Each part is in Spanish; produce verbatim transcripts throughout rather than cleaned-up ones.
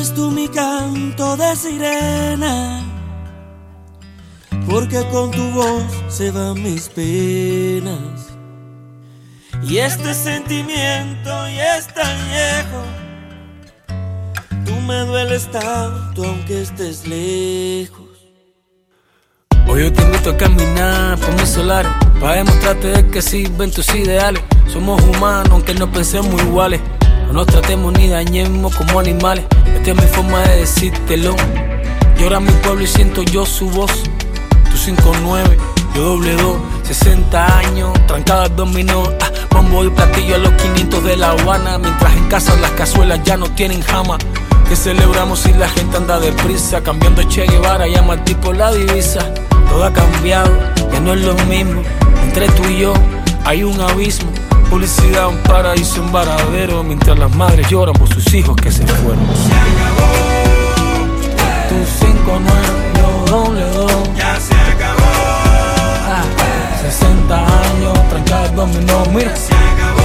eres tú mi canto de sirena, porque con tu voz se van mis penas. Y este sentimiento ya es tan viejo, tú me dueles tanto aunque estés lejos. Hoy yo te invito a caminar por mis solares, para demostrarte de que sirven tus ideales. Somos humanos aunque no pensemos iguales, no nos tratemos ni dañemos como animales. Esta es mi forma de decírtelo. Llora mi pueblo y siento yo su voz. Tú cinco nueve, yo doble dos, sesenta años, trancada al dominó. Ah, bombo y platillo a los quinientos de La Habana, mientras en casa las cazuelas ya no tienen jama. Que celebramos si la gente anda deprisa, cambiando Che Guevara, llama al tipo la divisa. Todo ha cambiado, ya no es lo mismo. Entre tú y yo hay un abismo. Publicidad, un paraíso, un varadero, mientras las madres lloran por sus hijos que se fueron. Se acabó. Tu cinco nueve, yo doble dos. Ya se acabó. Ah, sesenta años, trancada al dominó, mira. Se acabó.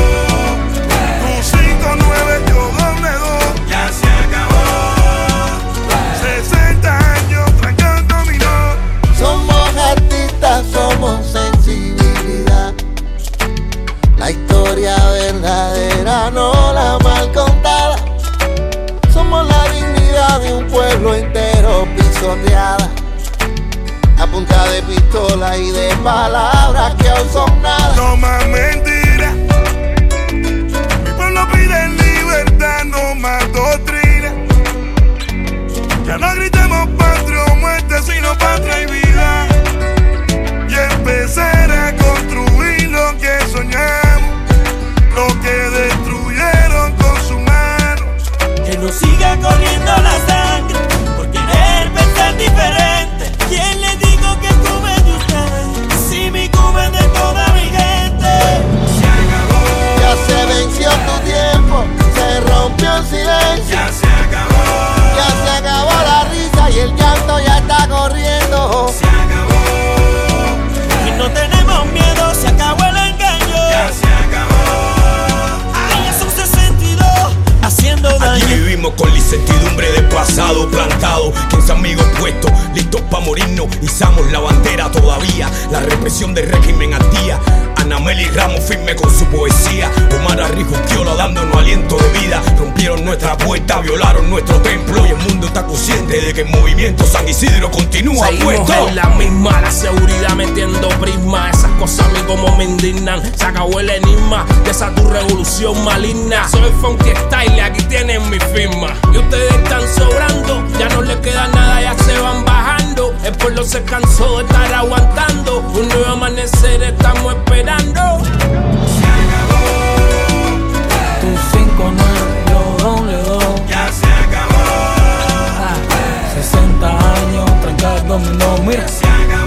Tu cinco nueve, yo doble dos. Ya se acabó. sesenta años, trancada al dominó. Somos artistas, somos sensibilidad. La historia verdadera, no la mal contada. Somos la dignidad de un pueblo entero pisoteada, a punta de pistola y de palabras que aún son nada. No más mentiras. Mi pueblo pide libertad, no más doctrina. Ya no gritemos patria o muerte, sino patria y vida. Y empezar a construir lo que soñamos, lo que destruyeron con sus manos. Que no siga corriendo la sangre por querer pensar diferente. ¿Quién le digo que Cuba es de ustedes? Si mi Cuba es de toda mi gente. Se acabó. Ya se venció tu tiempo, se rompió el silencio. Ya se acabó. Ya se acabó la risa y el llanto ya está corriendo. Se acabó. Y no tenemos miedo, se acabó el engaño. Ya se acabó. Ay, es un sesenta y dos haciendo daño. Aquí vivimos con la incertidumbre del pasado plantado, quince amigos puestos, listos pa' morirnos, izamos la bandera todavía, la represión del régimen al día. Anameli Ramos firme con su poesía, Omar Arrijuquiola dándonos aliento de vida. Rompieron nuestra puerta, violaron nuestro templo y el mundo está consciente de que el movimiento San Isidro continúa Seguimos puesto. en la misma, la seguridad metiendo prisma. Esas cosas a mí como me indignan. Se acabó el enigma de esa tu revolución maligna. Soy Funky Style, aquí tienen mi firma. Y ustedes están sobrando, ya no les queda nada, ya se van bajando. El pueblo se cansó de estar aguantando. Un nuevo amanecer estamos esperando. Se acabó. Tu cinco nueve, yo doble dos. Ya se acabó. Ah, sesenta años, trancada al dominó, mira. Se acabó.